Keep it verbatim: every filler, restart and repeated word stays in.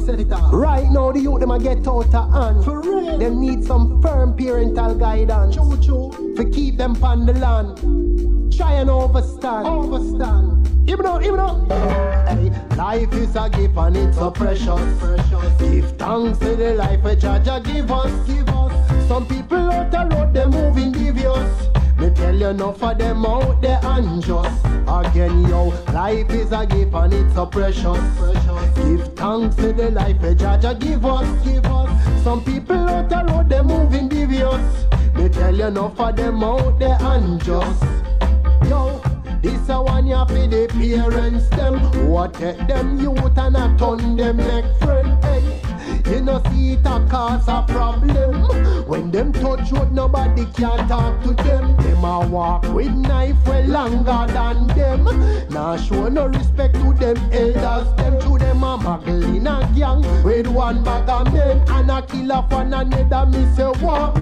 set it off. Right now the youth them a get out of hand. For real. Them need some firm parental guidance. Choo choo. For keep them on the land. Try and overstand. Overstand. Even though, even though. Hey, life is a gift and it's so precious. Precious. Give thanks to the life which Jah give us. Give us. Some people out the road they moving devious. Me tell you enough of them out there unjust. Again yo, life is a gift and it's so precious. Precious. Give thanks to the life which Jah give us. Give us. Some people out the road they moving devious. Me tell you enough of them out there unjust. Yo, this a one ya for the parents them. What take them youth and a turn them neck friend. Hey, you know see it a cause a problem. When them touch road nobody can talk to them. Them a walk with knife well longer than them. Nah show no respect to them elders. Them to them a muggle in a gang with one bag of men and a kill off one another. Me say what?